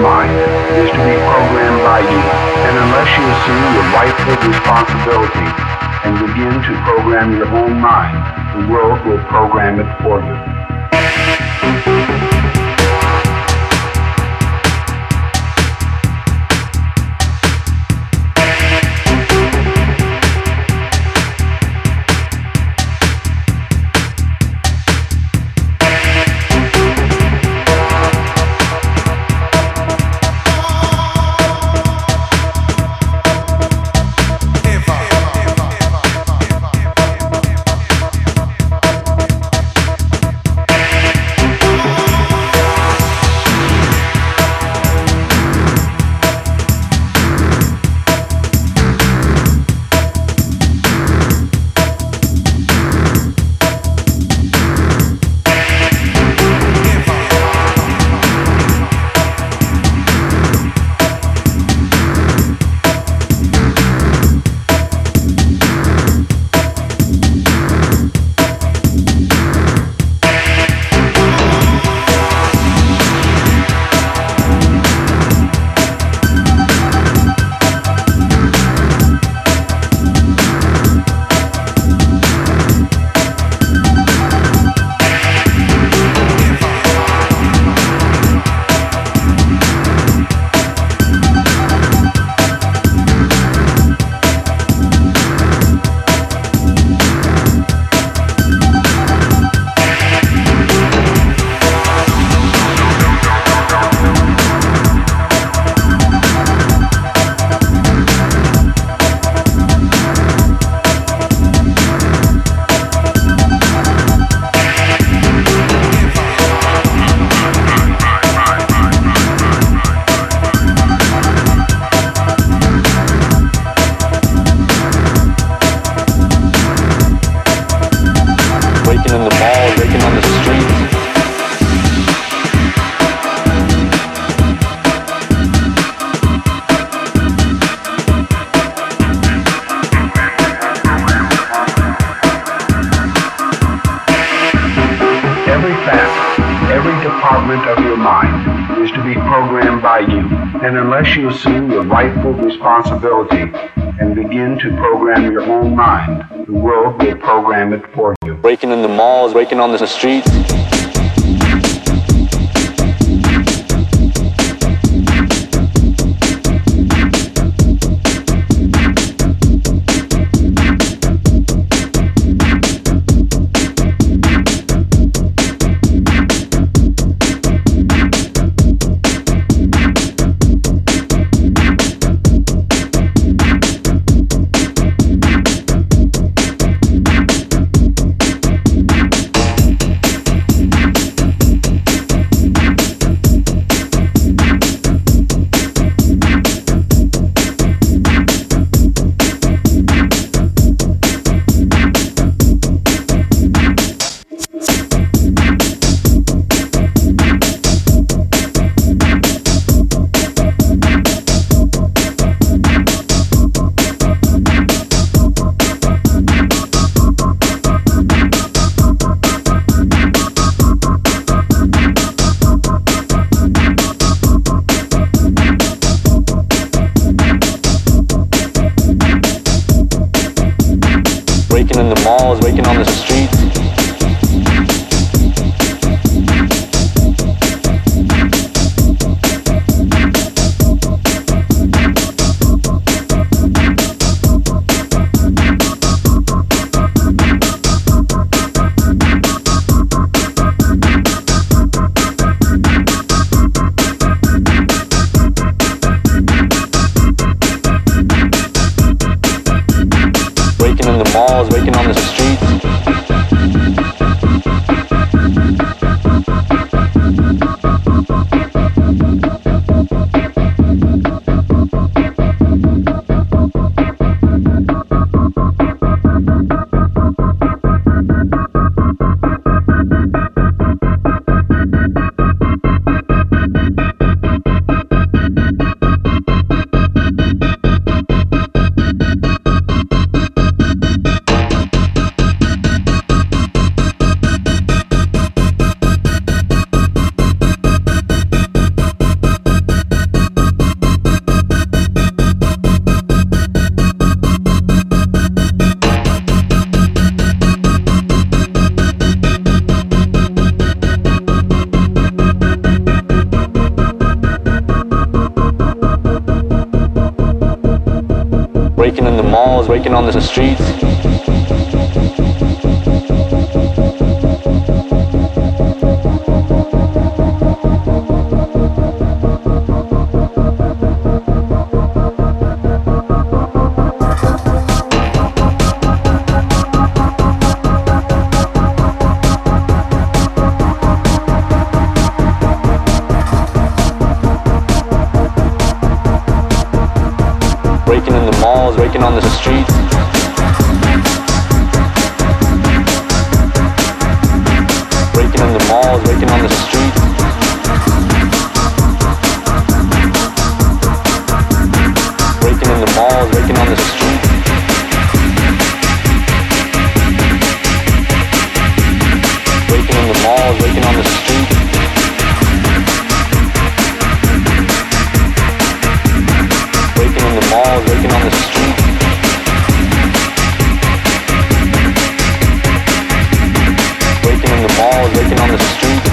mind is to be programmed by you. And unless you assume your rightful responsibility and begin to program your own mind, the world will program it for you. Of your mind is to be programmed by you. And unless you assume your rightful responsibility and begin to program your own mind, the world will program it for you. Breaking in the malls, breaking on the streets. Breaking in the malls, breaking on the streets. Breaking in the malls, breaking on the streets. breaking in the malls, breaking on the streets. Breaking in the malls, breaking on the streets. Breaking in the malls, breaking on the streets. Breaking in the malls, breaking on the streets. Breaking in the malls, breaking on the streets. Breaking in the malls, breaking on the street. Breaking in the malls, breaking on the street.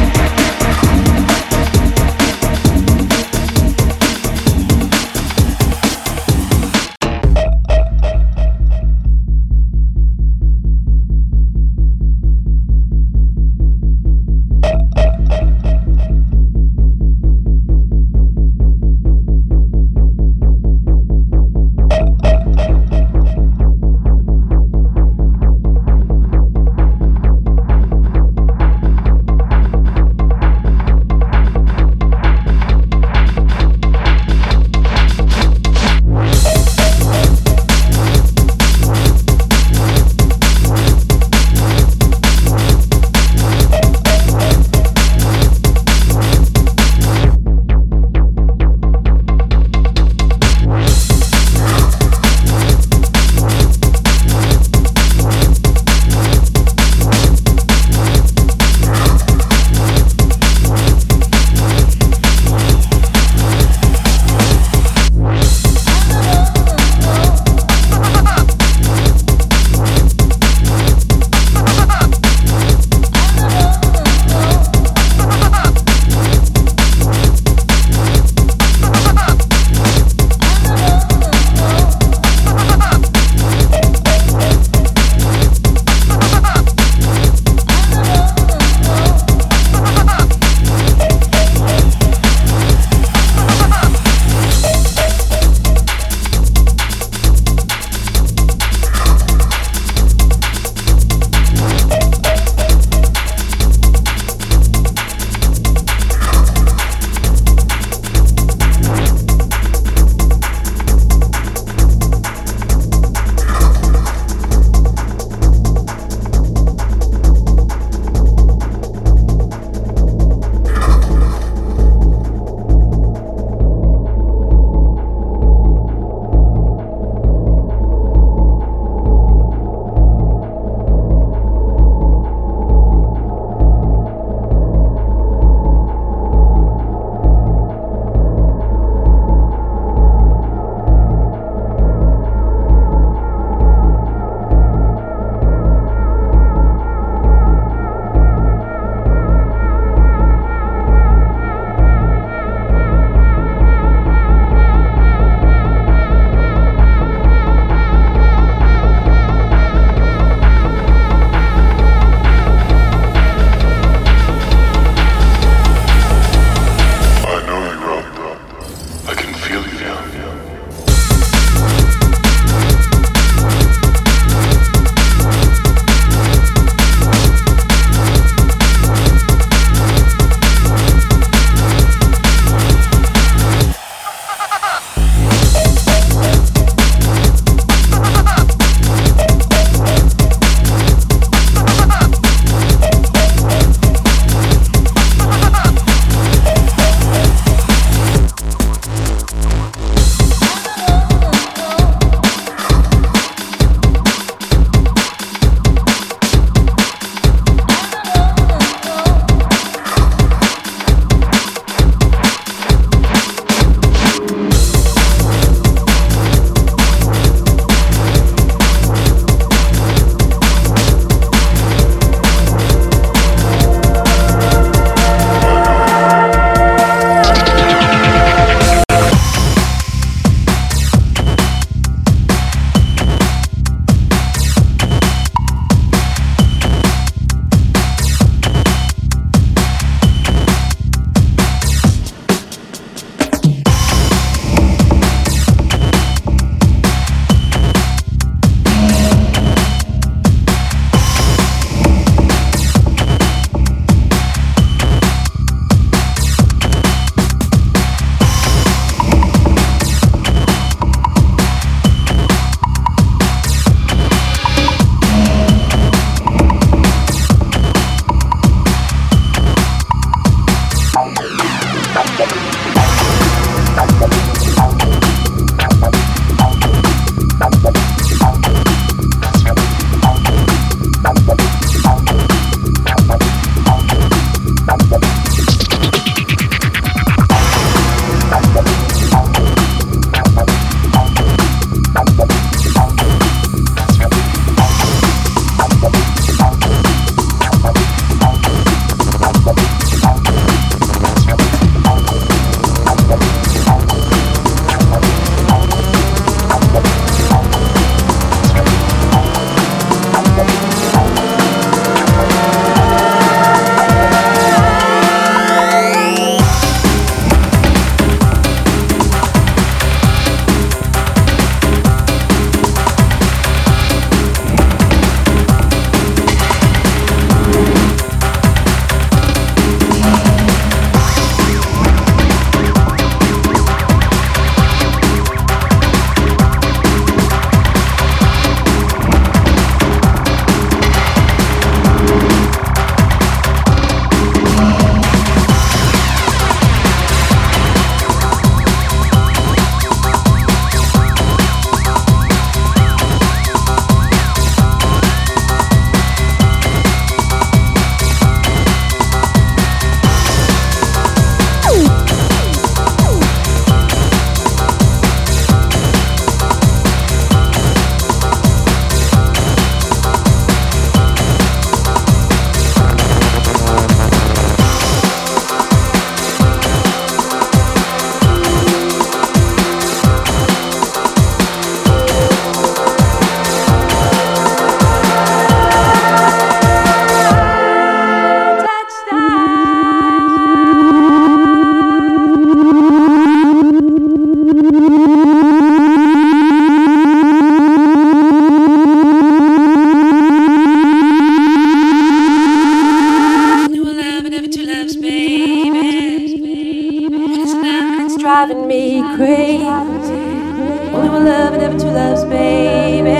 crazy. Only one love and never two loves, baby.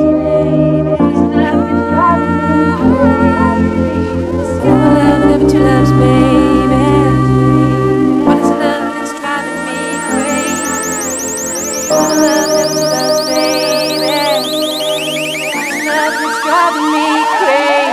Only one love and never two loves, baby. What is the love that's driving me crazy? Only one love and never two loves, baby. What is the love that's driving me crazy?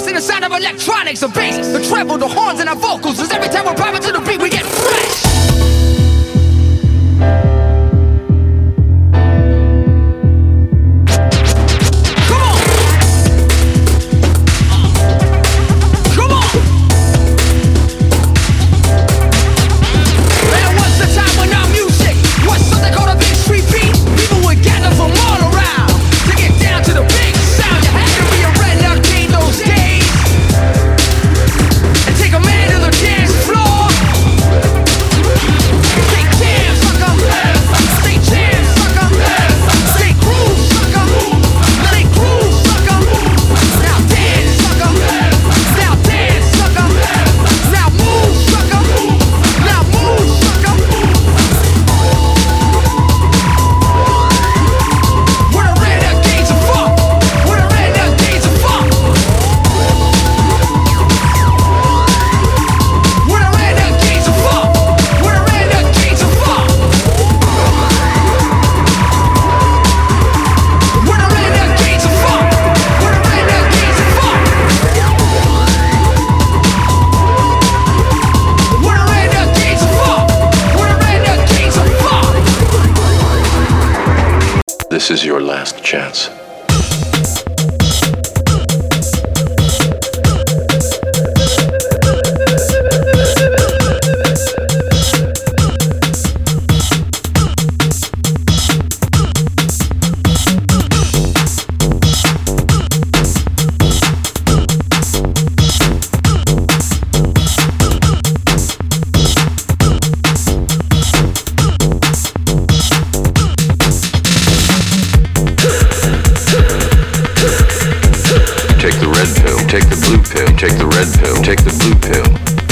see the sound of electronics, the bass, the treble, the horns, and our vocals. Cause every time we're popping to the beat, we get fresh. This is your last chance. Take the red pill, take the blue pill.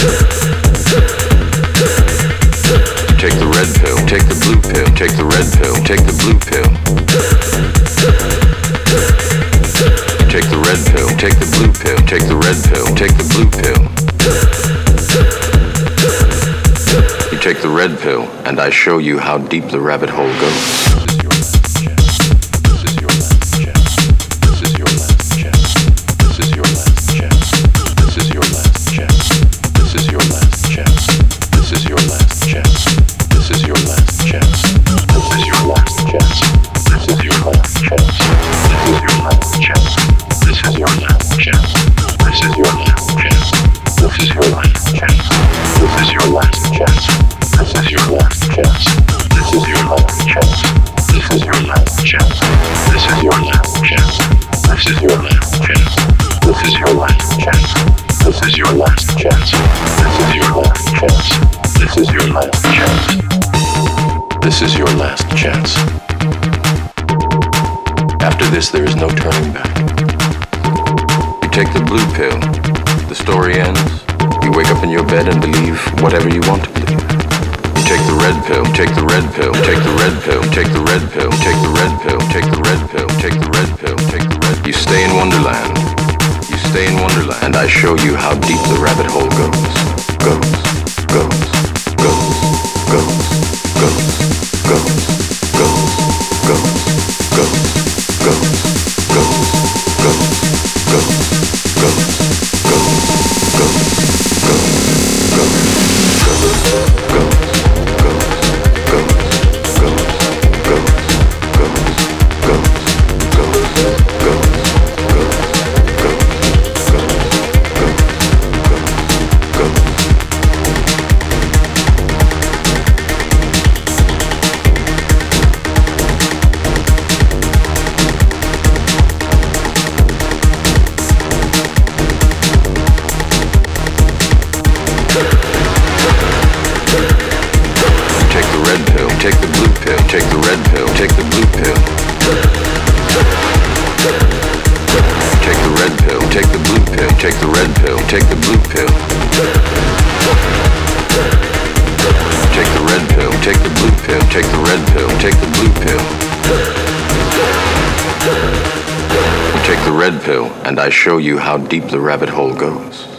Take the red pill, take the blue pill, take the red pill, take the blue pill. Take the red pill, take the blue pill, take the red pill, take the blue pill. You take the red pill, and I show you how deep the rabbit hole goes. This is your last chance. After this, there is no turning back. You take the blue pill, the story ends. You wake up in your bed and believe whatever you want to believe. You take the red pill, take the red pill, take the red pill, take the red pill, take the red pill, take the red pill, take the red pill, take the red. You stay in Wonderland. You stay in Wonderland, and I show you how deep the rabbit hole goes. Goes, goes, goes, goes, goes. Goes, goes, goes, goes, goes, goes, goes, goes, goes, goes, take the blue pill, take the red pill, take the blue pill. Take the red pill, take the blue pill, take the red pill, take the blue pill. Take the red pill, take the blue pill, take the red pill, take the blue pill. You take the red pill, and I show you how deep the rabbit hole goes.